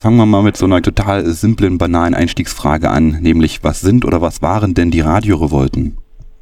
Fangen wir mal mit so einer total simplen, banalen Einstiegsfrage an, nämlich was sind oder was waren denn die Radiorevolten?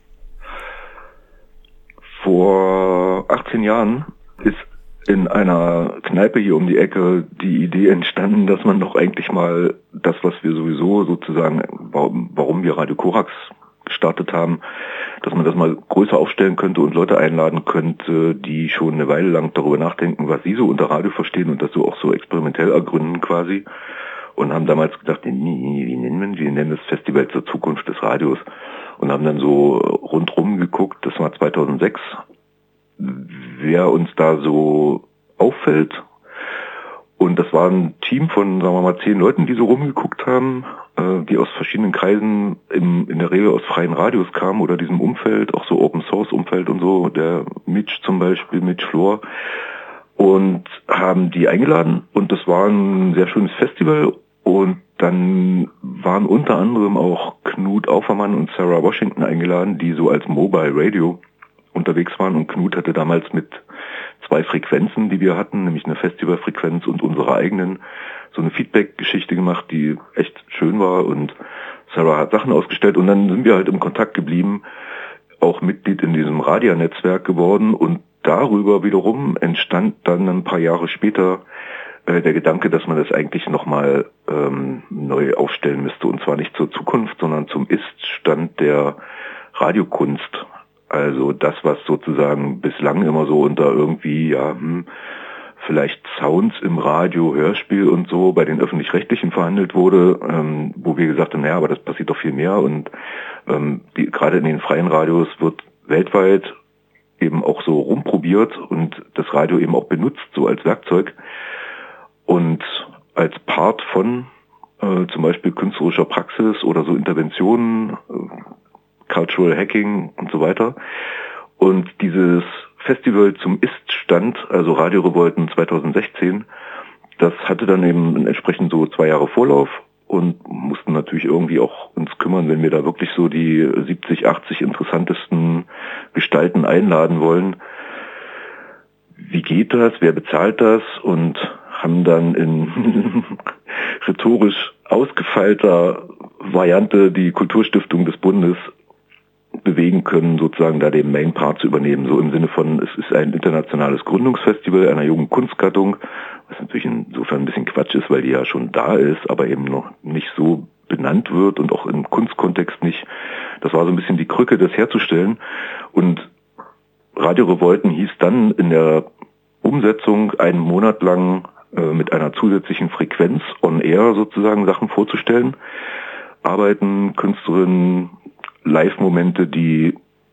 Vor 18 Jahren ist in einer Kneipe hier um die Ecke die Idee entstanden, dass man doch eigentlich mal das, was wir sowieso sozusagen, warum wir Radio Korax gestartet haben, dass man das mal größer aufstellen könnte und Leute einladen könnte, die schon eine Weile lang darüber nachdenken, was sie so unter Radio verstehen und das so auch so experimentell ergründen quasi. Und haben damals gedacht, wie nennen wir das Festival zur Zukunft des Radios. Und haben dann so rundrum geguckt, das war 2006, wer uns da so auffällt. Und das war ein Team von, sagen wir mal, 10 Leuten, die so rumgeguckt haben, die aus verschiedenen Kreisen, in der Regel aus freien Radios kamen oder diesem Umfeld, auch so Open-Source-Umfeld und so, der Mitch zum Beispiel, Mitch Flor, und haben die eingeladen. Und das war ein sehr schönes Festival. Und dann waren unter anderem auch Knut Aufermann und Sarah Washington eingeladen, die so als Mobile Radio unterwegs waren. Und Knut hatte damals mit 2 Frequenzen, die wir hatten, nämlich eine Festivalfrequenz und unsere eigenen, so eine Feedback-Geschichte gemacht, die echt schön war. Und Sarah hat Sachen ausgestellt. Und dann sind wir halt im Kontakt geblieben, auch Mitglied in diesem Radia-Netzwerk geworden. Und darüber wiederum entstand dann ein paar Jahre später der Gedanke, dass man das eigentlich nochmal neu aufstellen müsste. Und zwar nicht zur Zukunft, sondern zum Ist-Stand der Radiokunst. Also das, was sozusagen bislang immer so unter irgendwie, vielleicht Sounds im Radio, Hörspiel und so bei den Öffentlich-Rechtlichen verhandelt wurde, wo wir gesagt haben, aber das passiert doch viel mehr. Und gerade in den freien Radios wird weltweit eben auch so rumprobiert und das Radio eben auch benutzt, so als Werkzeug. Und als Part von zum Beispiel künstlerischer Praxis oder so Interventionen, Cultural Hacking und so weiter. Und dieses Festival zum Ist-Stand, also Radio Revolten 2016, das hatte dann eben entsprechend so 2 Jahre Vorlauf und mussten natürlich irgendwie auch uns kümmern, wenn wir da wirklich so die 70, 80 interessantesten Gestalten einladen wollen. Wie geht das? Wer bezahlt das? Und haben dann in rhetorisch ausgefeilter Variante die Kulturstiftung des Bundes bewegen können, sozusagen da den Main Part zu übernehmen. So im Sinne von, es ist ein internationales Gründungsfestival einer jungen Kunstgattung, was natürlich insofern ein bisschen Quatsch ist, weil die ja schon da ist, aber eben noch nicht so benannt wird und auch im Kunstkontext nicht. Das war so ein bisschen die Krücke, das herzustellen. Und Radio Revolten hieß dann in der Umsetzung einen Monat lang mit einer zusätzlichen Frequenz on air sozusagen Sachen vorzustellen. Arbeiten, Künstlerinnen, Live-Momente, die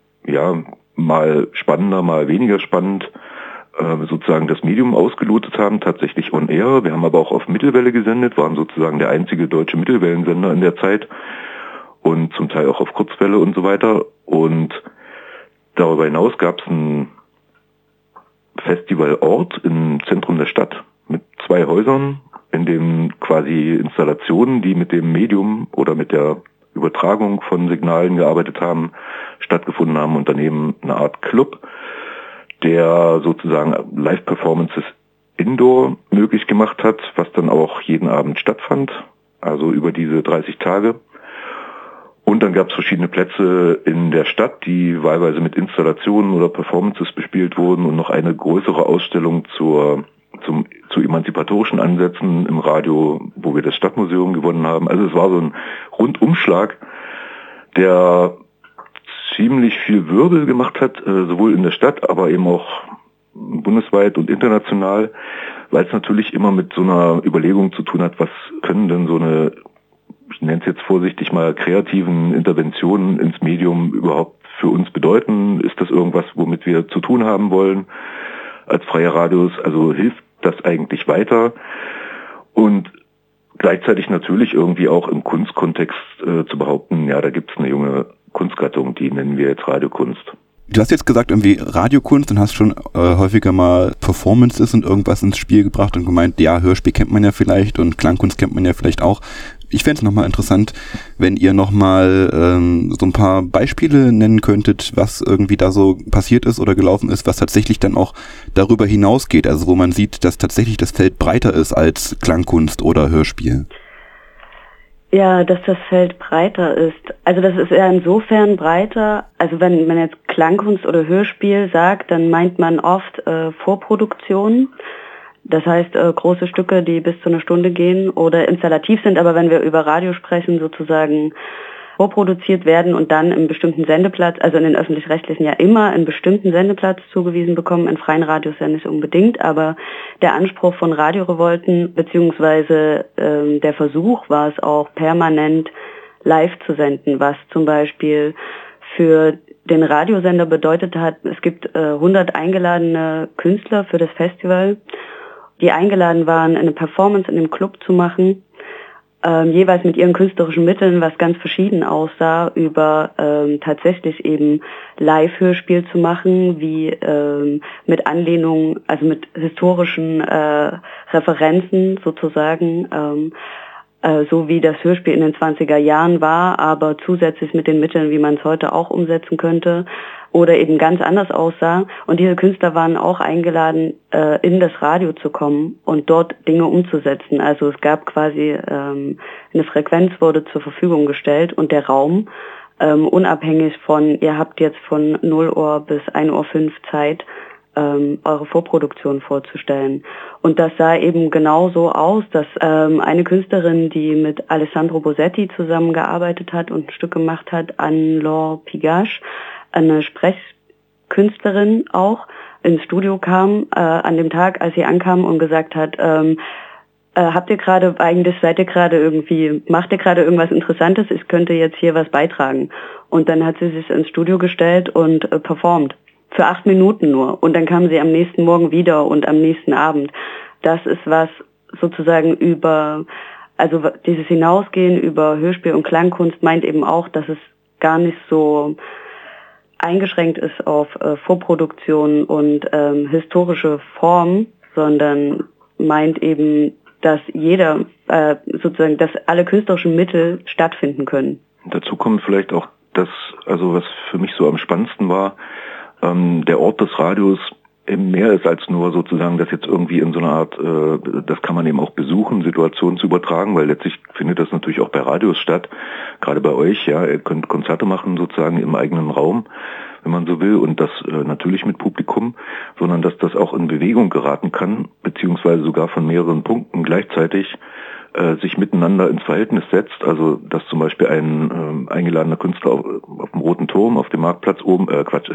mal spannender, mal weniger spannend sozusagen das Medium ausgelotet haben, tatsächlich on air. Wir haben aber auch auf Mittelwelle gesendet, waren sozusagen der einzige deutsche Mittelwellensender in der Zeit und zum Teil auch auf Kurzwelle und so weiter. Und darüber hinaus gab es einen Festivalort im Zentrum der Stadt mit 2 Häusern, in dem quasi Installationen, die mit dem Medium oder mit der Übertragung von Signalen gearbeitet haben, stattgefunden haben und daneben eine Art Club, der sozusagen Live-Performances indoor möglich gemacht hat, was dann auch jeden Abend stattfand, also über diese 30 Tage. Und dann gab es verschiedene Plätze in der Stadt, die wahlweise mit Installationen oder Performances bespielt wurden und noch eine größere Ausstellung zu emanzipatorischen Ansätzen im Radio, wo wir das Stadtmuseum gewonnen haben. Also es war so ein Rundumschlag, der ziemlich viel Wirbel gemacht hat, sowohl in der Stadt, aber eben auch bundesweit und international, weil es natürlich immer mit so einer Überlegung zu tun hat, was können denn so eine, ich nenne es jetzt vorsichtig mal, kreativen Interventionen ins Medium überhaupt für uns bedeuten? Ist das irgendwas, womit wir zu tun haben wollen als freie Radios? Also hilft das eigentlich weiter? Und gleichzeitig natürlich irgendwie auch im Kunstkontext zu behaupten, da gibt es eine junge Kunstgattung, die nennen wir jetzt Radiokunst. Du hast jetzt gesagt, irgendwie Radiokunst und hast schon häufiger mal Performances und irgendwas ins Spiel gebracht und gemeint, Hörspiel kennt man ja vielleicht und Klangkunst kennt man ja vielleicht auch. Ich fände es nochmal interessant, wenn ihr nochmal so ein paar Beispiele nennen könntet, was irgendwie da so passiert ist oder gelaufen ist, was tatsächlich dann auch darüber hinausgeht, also wo man sieht, dass tatsächlich das Feld breiter ist als Klangkunst oder Hörspiel. Ja, dass das Feld breiter ist. Also das ist eher insofern breiter, also wenn man jetzt Klangkunst oder Hörspiel sagt, dann meint man oft Vorproduktionen. Das heißt, große Stücke, die bis zu einer Stunde gehen oder installativ sind, aber wenn wir über Radio sprechen, sozusagen vorproduziert werden und dann im bestimmten Sendeplatz, also in den öffentlich-rechtlichen ja immer einen bestimmten Sendeplatz zugewiesen bekommen, in freien Radios ja nicht unbedingt, aber der Anspruch von Radiorevolten beziehungsweise der Versuch war es auch permanent live zu senden, was zum Beispiel für den Radiosender bedeutet hat, es gibt 100 eingeladene Künstler für das Festival, die eingeladen waren, eine Performance in dem Club zu machen, jeweils mit ihren künstlerischen Mitteln, was ganz verschieden aussah, über tatsächlich eben Live-Hörspiel zu machen, wie mit Anlehnung, also mit historischen Referenzen sozusagen, so wie das Hörspiel in den 20er Jahren war, aber zusätzlich mit den Mitteln, wie man es heute auch umsetzen könnte oder eben ganz anders aussah. Und diese Künstler waren auch eingeladen, in das Radio zu kommen und dort Dinge umzusetzen. Also es gab quasi eine Frequenz wurde zur Verfügung gestellt und der Raum, unabhängig von, ihr habt jetzt von 0 Uhr bis 1:05 Uhr Zeit, eure Vorproduktion vorzustellen. Und das sah eben genau so aus, dass eine Künstlerin, die mit Alessandro Bosetti zusammengearbeitet hat und ein Stück gemacht hat, Anne-Laure Pigache, eine Sprechkünstlerin auch, ins Studio kam an dem Tag, als sie ankam und gesagt hat, macht ihr gerade irgendwas Interessantes, ich könnte jetzt hier was beitragen. Und dann hat sie sich ins Studio gestellt und performt. Für 8 Minuten nur. Und dann kam sie am nächsten Morgen wieder und am nächsten Abend. Das ist was sozusagen also dieses Hinausgehen über Hörspiel und Klangkunst meint eben auch, dass es gar nicht so eingeschränkt ist auf Vorproduktion und historische Form, sondern meint eben, dass dass alle künstlerischen Mittel stattfinden können. Dazu kommt vielleicht auch das, also was für mich so am spannendsten war, der Ort des Radios eben mehr ist als nur sozusagen das jetzt irgendwie in so einer Art, das kann man eben auch besuchen, Situationen zu übertragen, weil letztlich findet das natürlich auch bei Radios statt, gerade bei euch, ja, ihr könnt Konzerte machen sozusagen im eigenen Raum, wenn man so will, und das natürlich mit Publikum, sondern dass das auch in Bewegung geraten kann, beziehungsweise sogar von mehreren Punkten gleichzeitig sich miteinander ins Verhältnis setzt, also dass zum Beispiel ein eingeladener Künstler auf dem Roten Turm, auf dem Marktplatz oben,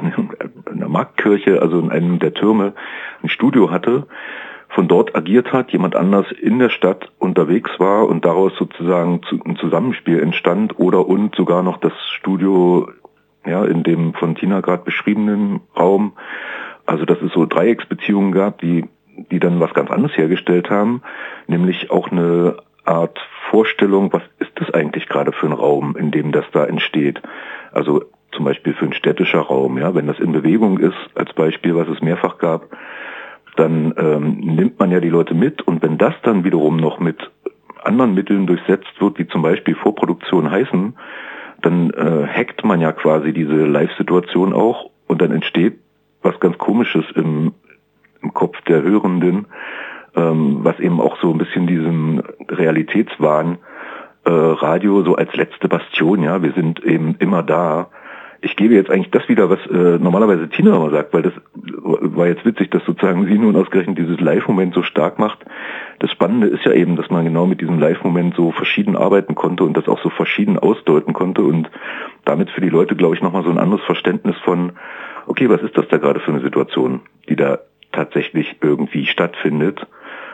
in der Marktkirche, also in einem der Türme, ein Studio hatte, von dort agiert hat, jemand anders in der Stadt unterwegs war und daraus sozusagen ein Zusammenspiel entstand und sogar noch das Studio, ja, in dem von Tina gerade beschriebenen Raum, also dass es so Dreiecksbeziehungen gab, die dann was ganz anderes hergestellt haben, nämlich auch eine Art Vorstellung, was ist das eigentlich gerade für ein Raum, in dem das da entsteht. Also zum Beispiel für ein städtischer Raum, ja, wenn das in Bewegung ist, als Beispiel, was es mehrfach gab, dann nimmt man ja die Leute mit, und wenn das dann wiederum noch mit anderen Mitteln durchsetzt wird, wie zum Beispiel Vorproduktion heißen, dann hackt man ja quasi diese Live-Situation auch, und dann entsteht was ganz Komisches im Kopf der Hörenden, was eben auch so ein bisschen diesen Realitätswahn, Radio so als letzte Bastion, ja, wir sind eben immer da. Ich gebe jetzt eigentlich das wieder, was normalerweise Tina immer sagt, weil das war jetzt witzig, dass sozusagen sie nun ausgerechnet dieses Live-Moment so stark macht. Das Spannende ist ja eben, dass man genau mit diesem Live-Moment so verschieden arbeiten konnte und das auch so verschieden ausdeuten konnte und damit für die Leute, glaube ich, nochmal so ein anderes Verständnis von, okay, was ist das da gerade für eine Situation, die da tatsächlich irgendwie stattfindet?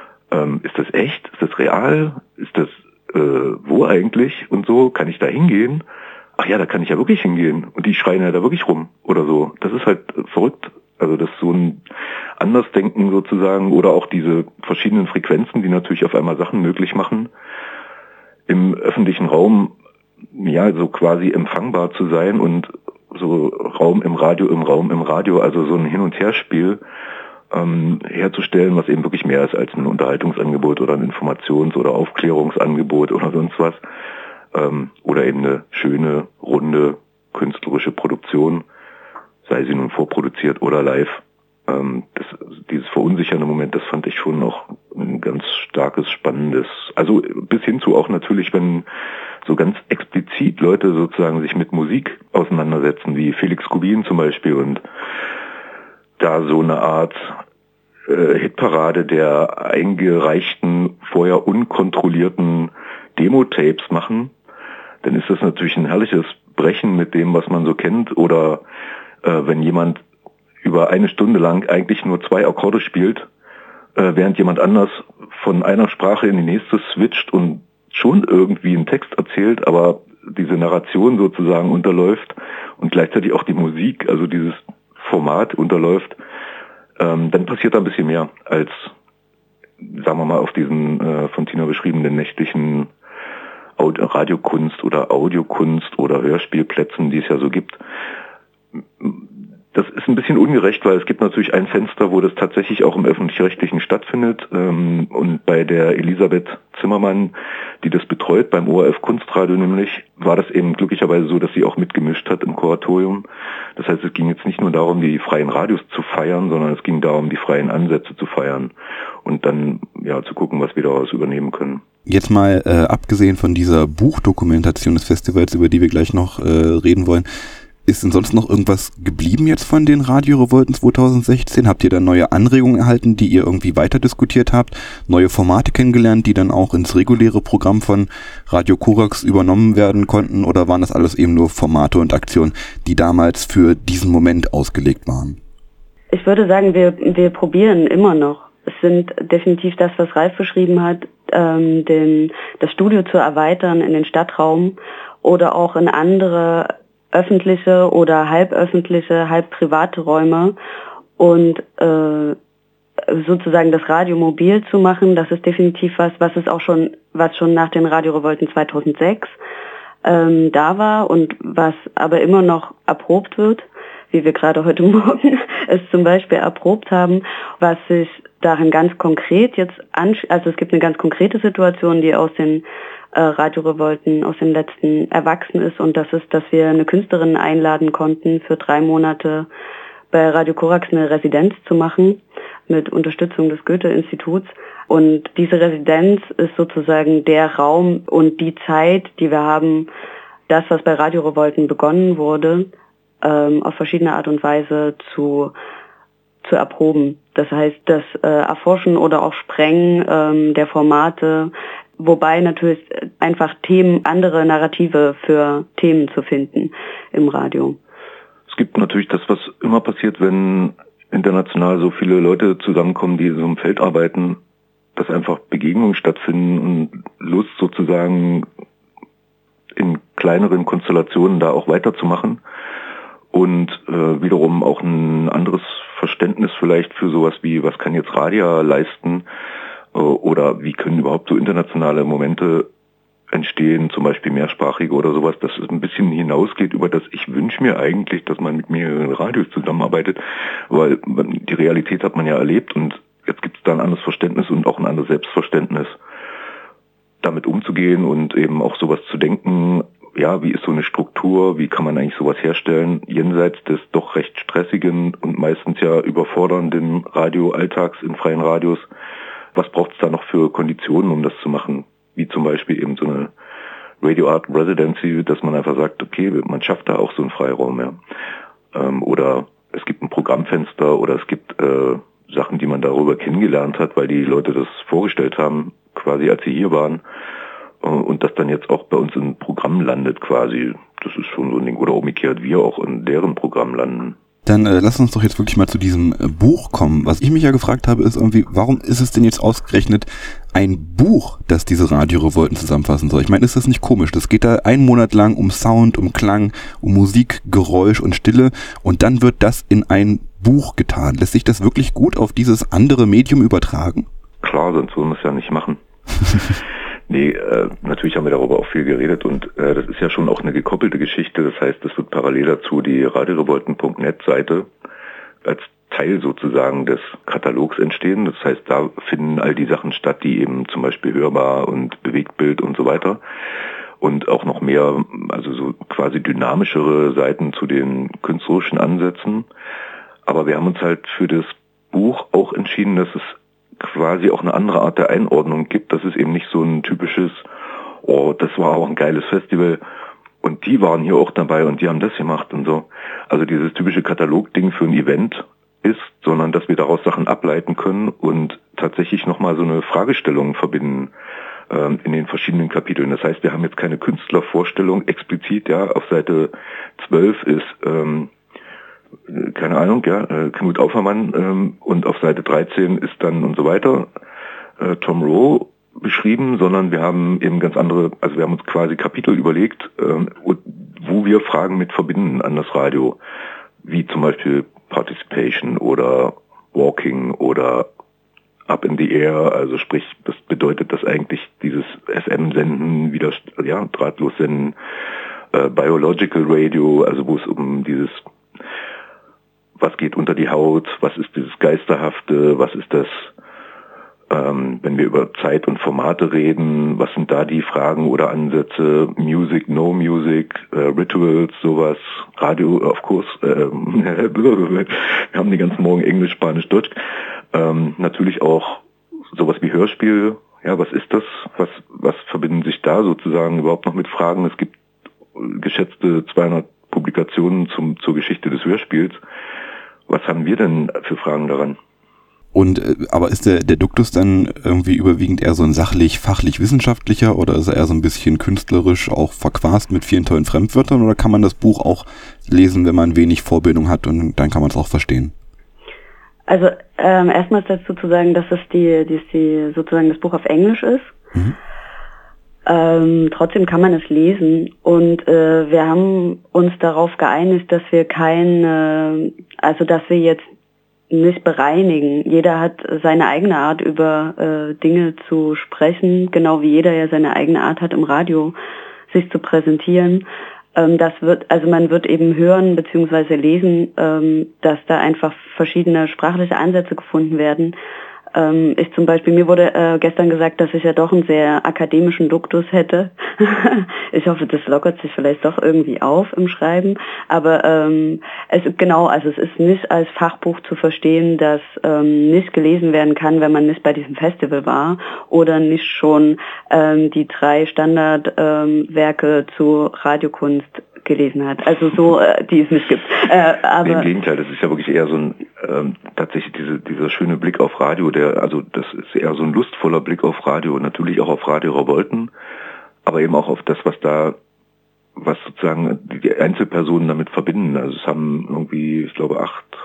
Ist das echt? Ist das real? Ist das wo eigentlich? Und so, kann ich da hingehen? Ach ja, da kann ich ja wirklich hingehen. Und die schreien ja da wirklich rum oder so. Das ist halt verrückt. Also das ist so ein Andersdenken sozusagen, oder auch diese verschiedenen Frequenzen, die natürlich auf einmal Sachen möglich machen, im öffentlichen Raum, ja, so quasi empfangbar zu sein, und so Raum im Radio, also so ein Hin- und Herspiel, herzustellen, was eben wirklich mehr ist als ein Unterhaltungsangebot oder ein Informations- oder Aufklärungsangebot oder sonst was. Oder eben eine schöne, runde, künstlerische Produktion, sei sie nun vorproduziert oder live. Dieses verunsichernde Moment, das fand ich schon noch ein ganz starkes, spannendes, also bis hin zu auch natürlich, wenn so ganz explizit Leute sozusagen sich mit Musik auseinandersetzen, wie Felix Gubin zum Beispiel, und da so eine Art Hitparade der eingereichten, vorher unkontrollierten Demo-Tapes machen, dann ist das natürlich ein herrliches Brechen mit dem, was man so kennt. Oder wenn jemand über eine Stunde lang eigentlich nur 2 Akkorde spielt, während jemand anders von einer Sprache in die nächste switcht und schon irgendwie einen Text erzählt, aber diese Narration sozusagen unterläuft und gleichzeitig auch die Musik, also dieses Format unterläuft, dann passiert da ein bisschen mehr als, sagen wir mal, auf diesen von Tina beschriebenen nächtlichen Radiokunst oder Audiokunst oder Hörspielplätzen, die es ja so gibt. Das ist ein bisschen ungerecht, weil es gibt natürlich ein Fenster, wo das tatsächlich auch im Öffentlich-Rechtlichen stattfindet. Und bei der Elisabeth Zimmermann, die das betreut, beim ORF Kunstradio nämlich, war das eben glücklicherweise so, dass sie auch mitgemischt hat im Kuratorium. Das heißt, es ging jetzt nicht nur darum, die freien Radios zu feiern, sondern es ging darum, die freien Ansätze zu feiern und dann ja zu gucken, was wir daraus übernehmen können. Jetzt mal abgesehen von dieser Buchdokumentation des Festivals, über die wir gleich noch reden wollen, ist denn sonst noch irgendwas geblieben jetzt von den Radio-Revolten 2016? Habt ihr da neue Anregungen erhalten, die ihr irgendwie weiter diskutiert habt? Neue Formate kennengelernt, die dann auch ins reguläre Programm von Radio Korax übernommen werden konnten? Oder waren das alles eben nur Formate und Aktionen, die damals für diesen Moment ausgelegt waren? Ich würde sagen, wir probieren immer noch. Es sind definitiv das, was Ralf beschrieben hat, das Studio zu erweitern in den Stadtraum oder auch in andere öffentliche oder halböffentliche, halb private Räume und sozusagen das Radio mobil zu machen. Das ist definitiv was schon nach den Radio-Revolten 2006 da war und was aber immer noch erprobt wird, wie wir gerade heute Morgen es zum Beispiel erprobt haben, was sich darin ganz konkret jetzt also es gibt eine ganz konkrete Situation, die aus den Radio-Revolten aus den letzten erwachsen ist, und das ist, dass wir eine Künstlerin einladen konnten, für 3 Monate bei Radio Korax eine Residenz zu machen mit Unterstützung des Goethe-Instituts. Und diese Residenz ist sozusagen der Raum und die Zeit, die wir haben, das, was bei Radio-Revolten begonnen wurde, auf verschiedene Art und Weise zu erproben. Das heißt, das Erforschen oder auch Sprengen der Formate, wobei natürlich einfach andere Narrative für Themen zu finden im Radio. Es gibt natürlich das, was immer passiert, wenn international so viele Leute zusammenkommen, die in so einem Feld arbeiten, dass einfach Begegnungen stattfinden und Lust sozusagen in kleineren Konstellationen da auch weiterzumachen und wiederum auch ein anderes Verständnis vielleicht für sowas wie, was kann jetzt Radio leisten, oder wie können überhaupt so internationale Momente entstehen, zum Beispiel mehrsprachige oder sowas, dass es ein bisschen hinausgeht über das, ich wünsche mir eigentlich, dass man mit mehreren Radios zusammenarbeitet, weil die Realität hat man ja erlebt und jetzt gibt es da ein anderes Verständnis und auch ein anderes Selbstverständnis, damit umzugehen und eben auch sowas zu denken, ja, wie ist so eine Struktur, wie kann man eigentlich sowas herstellen, jenseits des doch recht stressigen und meistens ja überfordernden Radioalltags in freien Radios. Was braucht es da noch für Konditionen, um das zu machen? Wie zum Beispiel eben so eine Radio Art Residency, dass man einfach sagt, okay, man schafft da auch so einen Freiraum. Ja. Oder es gibt ein Programmfenster oder es gibt Sachen, die man darüber kennengelernt hat, weil die Leute das vorgestellt haben, quasi als sie hier waren. Und das dann jetzt auch bei uns im Programm landet quasi. Das ist schon so ein Ding. Oder umgekehrt, wir auch in deren Programm landen. Dann lass uns doch jetzt wirklich mal zu diesem Buch kommen. Was ich mich ja gefragt habe, ist irgendwie, warum ist es denn jetzt ausgerechnet ein Buch, das diese Radio-Revolten zusammenfassen soll? Ich meine, ist das nicht komisch? Das geht da 1 Monat lang um Sound, um Klang, um Musik, Geräusch und Stille und dann wird das in ein Buch getan. Lässt sich das wirklich gut auf dieses andere Medium übertragen? Klar, sonst würden wir es ja nicht machen. Nee, natürlich haben wir darüber auch viel geredet und das ist ja schon auch eine gekoppelte Geschichte. Das heißt, es wird parallel dazu die radiorevolten.net Seite als Teil sozusagen des Katalogs entstehen. Das heißt, da finden all die Sachen statt, die eben zum Beispiel hörbar und Bewegtbild und so weiter. Und auch noch mehr, also so quasi dynamischere Seiten zu den künstlerischen Ansätzen. Aber wir haben uns halt für das Buch auch entschieden, dass es quasi auch eine andere Art der Einordnung gibt. Das ist eben nicht so ein typisches, oh, das war auch ein geiles Festival und die waren hier auch dabei und die haben das gemacht und so. Also dieses typische Katalogding für ein Event ist, sondern dass wir daraus Sachen ableiten können und tatsächlich nochmal so eine Fragestellung verbinden in den verschiedenen Kapiteln. Das heißt, wir haben jetzt keine Künstlervorstellung explizit, ja, auf Seite 12 ist keine Ahnung, ja, Knut Aufermann und auf Seite 13 ist dann und so weiter Tom Rowe beschrieben, sondern wir haben eben ganz andere, also wir haben uns quasi Kapitel überlegt, wo wir Fragen mit verbinden an das Radio, wie zum Beispiel Participation oder Walking oder Up in the Air, also sprich, das bedeutet, dass eigentlich dieses FM-Senden wieder, ja, drahtlos senden, Biological Radio, also wo es um dieses, was geht unter die Haut, was ist dieses Geisterhafte, was ist das, wenn wir über Zeit und Formate reden, was sind da die Fragen oder Ansätze, Music, No Music, Rituals, sowas, Radio, of course, wir haben den ganzen Morgen Englisch, Spanisch, Deutsch, natürlich auch sowas wie Hörspiel, ja, was ist das, was verbinden sich da sozusagen überhaupt noch mit Fragen, es gibt geschätzte 200 Publikationen zur Geschichte des Hörspiels, was haben wir denn für Fragen daran? Und aber ist der Duktus dann irgendwie überwiegend eher so ein sachlich, fachlich wissenschaftlicher oder ist er eher so ein bisschen künstlerisch auch verquast mit vielen tollen Fremdwörtern oder kann man das Buch auch lesen, wenn man wenig Vorbildung hat und dann kann man es auch verstehen? Also erstmals dazu zu sagen, dass es die sozusagen das Buch auf Englisch ist. Mhm. Trotzdem kann man es lesen und wir haben uns darauf geeinigt, dass wir dass wir jetzt nicht bereinigen. Jeder hat seine eigene Art, über Dinge zu sprechen, genau wie jeder ja seine eigene Art hat, im Radio sich zu präsentieren. Man wird eben hören bzw. lesen, dass da einfach verschiedene sprachliche Ansätze gefunden werden. Ich zum Beispiel, mir wurde gestern gesagt, dass ich ja doch einen sehr akademischen Duktus hätte. Ich hoffe, das lockert sich vielleicht doch irgendwie auf im Schreiben. Aber es ist nicht als Fachbuch zu verstehen, das nicht gelesen werden kann, wenn man nicht bei diesem Festival war oder nicht schon die 3 Standardwerke zu Radiokunst gelesen hat. Also so, die es nicht gibt. Aber im Gegenteil, das ist ja wirklich eher so ein tatsächlich dieser schöne Blick auf Radio, das ist eher so ein lustvoller Blick auf Radio und natürlich auch auf Radio Revolten, aber eben auch auf das, was sozusagen die Einzelpersonen damit verbinden. Also es haben irgendwie, ich glaube,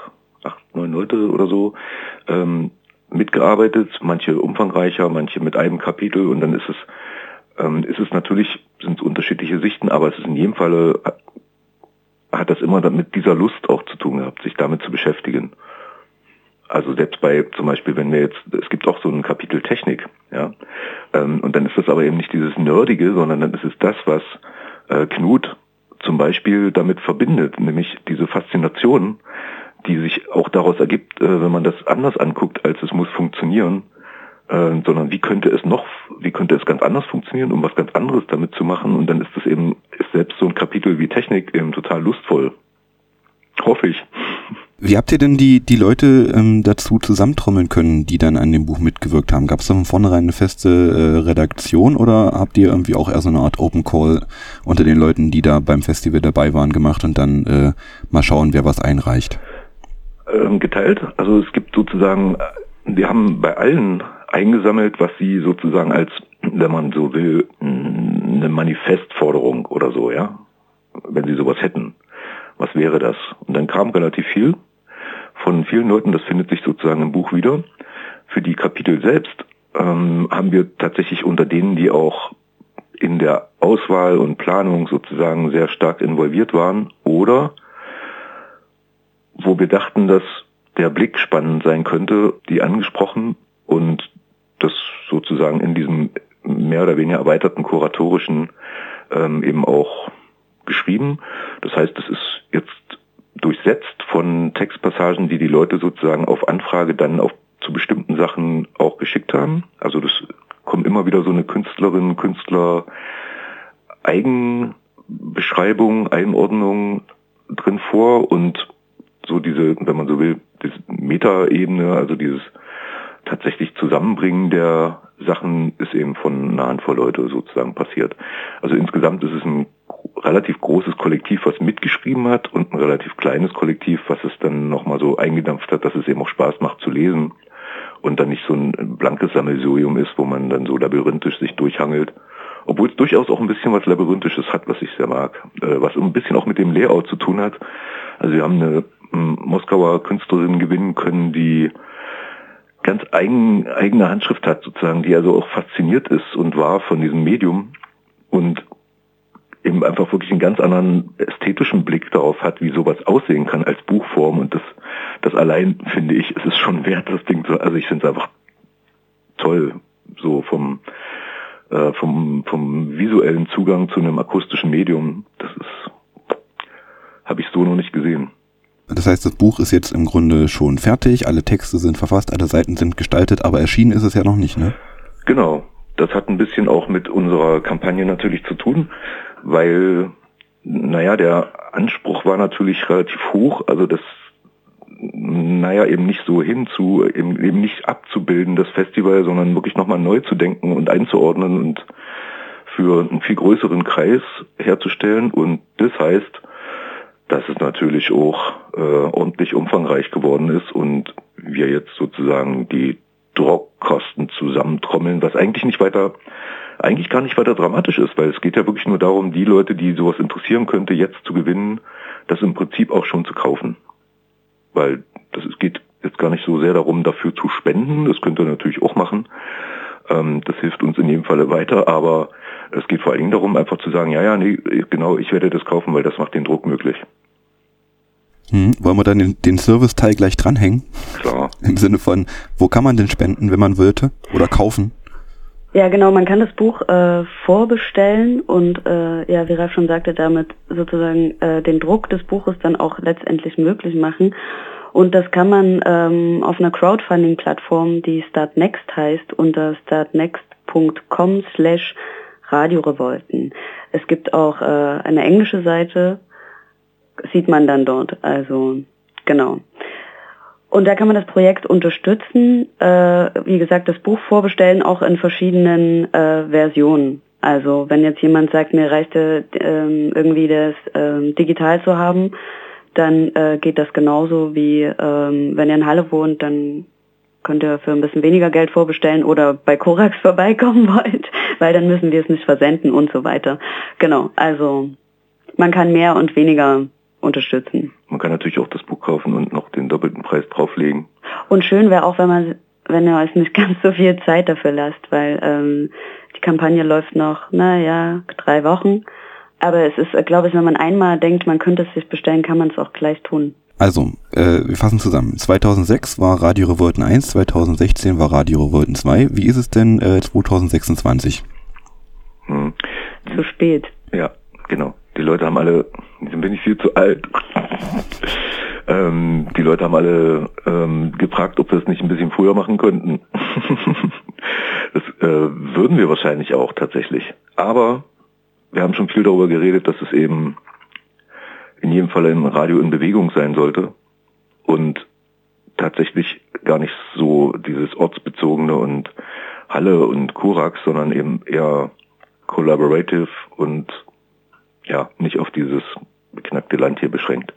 9 Leute oder so mitgearbeitet, manche umfangreicher, manche mit einem Kapitel und dann ist es natürlich, sind es unterschiedliche Sichten, aber es ist in jedem Falle, hat das immer mit dieser Lust auch zu tun gehabt, sich damit zu beschäftigen. Also selbst bei, zum Beispiel, es gibt auch so ein Kapitel Technik, ja, und dann ist das aber eben nicht dieses Nerdige, sondern dann ist es das, was Knut zum Beispiel damit verbindet, nämlich diese Faszination, die sich auch daraus ergibt, wenn man das anders anguckt, als es muss funktionieren, sondern wie könnte es ganz anders funktionieren, um was ganz anderes damit zu machen, und dann ist selbst so ein Kapitel wie Technik eben total lustvoll. Hoffe ich. Wie habt ihr denn die Leute dazu zusammentrommeln können, die dann an dem Buch mitgewirkt haben? Gab es da von vornherein eine feste Redaktion oder habt ihr irgendwie auch eher so eine Art Open Call unter den Leuten, die da beim Festival dabei waren, gemacht und dann mal schauen, wer was einreicht? Geteilt. Also es gibt sozusagen, wir haben bei allen eingesammelt, was sie sozusagen als, wenn man so will, eine Manifestforderung oder so, ja, wenn sie sowas hätten. Was wäre das? Und dann kam relativ viel von vielen Leuten, das findet sich sozusagen im Buch wieder. Für die Kapitel selbst haben wir tatsächlich unter denen, die auch in der Auswahl und Planung sozusagen sehr stark involviert waren oder wo wir dachten, dass der Blick spannend sein könnte, die angesprochen und das sozusagen in diesem mehr oder weniger erweiterten kuratorischen eben auch geschrieben. Das heißt, es ist jetzt durchsetzt von Textpassagen, die die Leute sozusagen auf Anfrage dann auch zu bestimmten Sachen auch geschickt haben. Also das kommt immer wieder so eine Künstlerin, Künstler Eigenbeschreibung, Einordnung drin vor und so diese, wenn man so will, diese Metaebene, also dieses tatsächlich Zusammenbringen der Sachen ist eben von einer Handvoll Leute sozusagen passiert. Also insgesamt ist es ein relativ großes Kollektiv, was mitgeschrieben hat und ein relativ kleines Kollektiv, was es dann nochmal so eingedampft hat, dass es eben auch Spaß macht zu lesen und dann nicht so ein blankes Sammelsurium ist, wo man dann so labyrinthisch sich durchhangelt. Obwohl es durchaus auch ein bisschen was Labyrinthisches hat, was ich sehr mag. Was ein bisschen auch mit dem Layout zu tun hat. Also wir haben eine Moskauer Künstlerin gewinnen können, die ganz eigene Handschrift hat sozusagen, die also auch fasziniert ist und war von diesem Medium und eben einfach wirklich einen ganz anderen ästhetischen Blick darauf hat, wie sowas aussehen kann als Buchform. Und das allein, finde ich, es ist schon wert, das Ding zu, also ich finde es einfach toll, so vom visuellen Zugang zu einem akustischen Medium. Habe ich so noch nicht gesehen. Das heißt, das Buch ist jetzt im Grunde schon fertig, alle Texte sind verfasst, alle Seiten sind gestaltet, aber erschienen ist es ja noch nicht, ne? Genau. Das hat ein bisschen auch mit unserer Kampagne natürlich zu tun, weil, der Anspruch war natürlich relativ hoch, also das, eben nicht so eben nicht abzubilden, das Festival, sondern wirklich nochmal neu zu denken und einzuordnen und für einen viel größeren Kreis herzustellen. Und das heißt, dass es natürlich auch ordentlich umfangreich geworden ist und wir jetzt sozusagen die Druckkosten zusammentrommeln, was eigentlich gar nicht weiter dramatisch ist, weil es geht ja wirklich nur darum, die Leute, die sowas interessieren könnte, jetzt zu gewinnen, das im Prinzip auch schon zu kaufen. Weil es geht jetzt gar nicht so sehr darum, dafür zu spenden, das könnt ihr natürlich auch machen, das hilft uns in jedem Falle weiter, aber es geht vor allen Dingen darum, einfach zu sagen, genau, ich werde das kaufen, weil das macht den Druck möglich. Wollen wir dann den Serviceteil gleich dranhängen? Klar. Im Sinne von, wo kann man denn spenden, wenn man wollte? Oder kaufen? Ja, genau, man kann das Buch vorbestellen und wie Ralf schon sagte, damit sozusagen den Druck des Buches dann auch letztendlich möglich machen. Und das kann man auf einer Crowdfunding-Plattform, die Startnext heißt, unter startnext.com/radiorevolten. Es gibt auch eine englische Seite, sieht man dann dort, also genau. Und da kann man das Projekt unterstützen, wie gesagt, das Buch vorbestellen, auch in verschiedenen Versionen. Also wenn jetzt jemand sagt, mir reichte irgendwie das digital zu haben, dann geht das genauso wie wenn ihr in Halle wohnt, dann könnt ihr für ein bisschen weniger Geld vorbestellen oder bei Korax vorbeikommen wollt, weil dann müssen wir es nicht versenden und so weiter. Genau, also man kann mehr und weniger unterstützen. Man kann natürlich auch das Buch kaufen und noch den doppelten Preis drauflegen. Und schön wäre auch, wenn ihr euch nicht ganz so viel Zeit dafür lasst, weil die Kampagne läuft noch, 3 Wochen. Aber es ist, glaube ich, wenn man einmal denkt, man könnte es sich bestellen, kann man es auch gleich tun. Also, wir fassen zusammen. 2006 war Radio Revolten 1, 2016 war Radio Revolten 2. Wie ist es denn 2026? Zu spät. Ja, genau. Die Leute haben alle, dann bin ich viel zu alt. Die Leute haben alle gefragt, ob wir es nicht ein bisschen früher machen könnten. Das würden wir wahrscheinlich auch tatsächlich. Aber wir haben schon viel darüber geredet, dass es eben in jedem Fall im Radio in Bewegung sein sollte und tatsächlich gar nicht so dieses ortsbezogene und Halle und Korax, sondern eben eher collaborative und nicht auf dieses beknackte Land hier beschränkt.